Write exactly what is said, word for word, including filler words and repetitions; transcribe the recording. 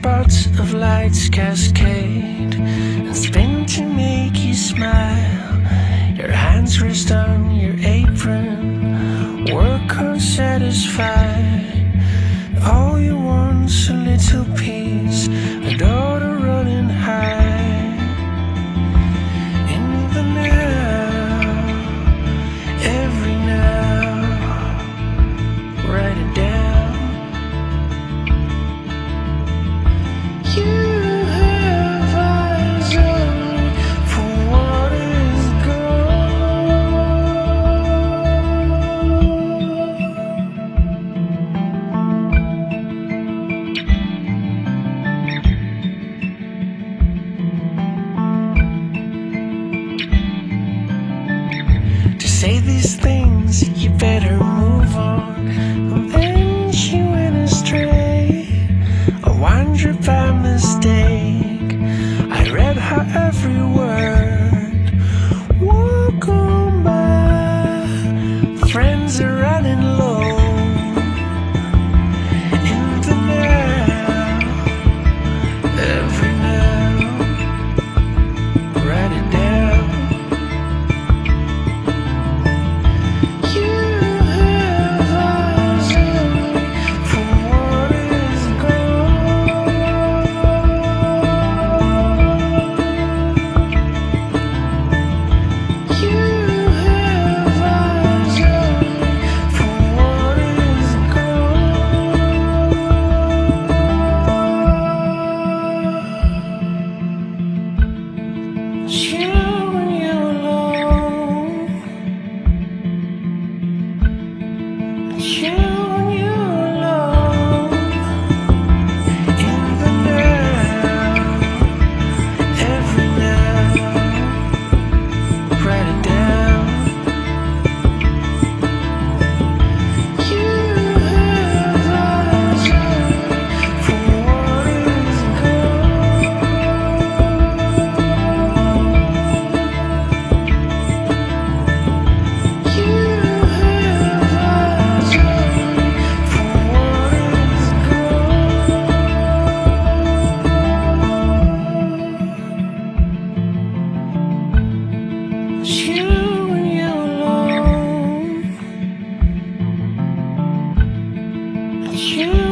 spots of lights cascade and spin to make you smile. Your hands rest on your apron, work unsatisfied. All you want's a little peace, a daughter running high. In the now, every now, write it down. You have eyes only for what is to say these things, you better move on. Then she went astray, I wandered by mistake. I read her every word. Walk on by, friends are running low. In the now, every now, write it down. You have eyes only for what is gone. You have eyes only for what is gone. You when you're alone. You when you're alone. In the now, every now, write it down. You have eyes only for what is gone. You have eyes only for what is gone. You when you're alone. You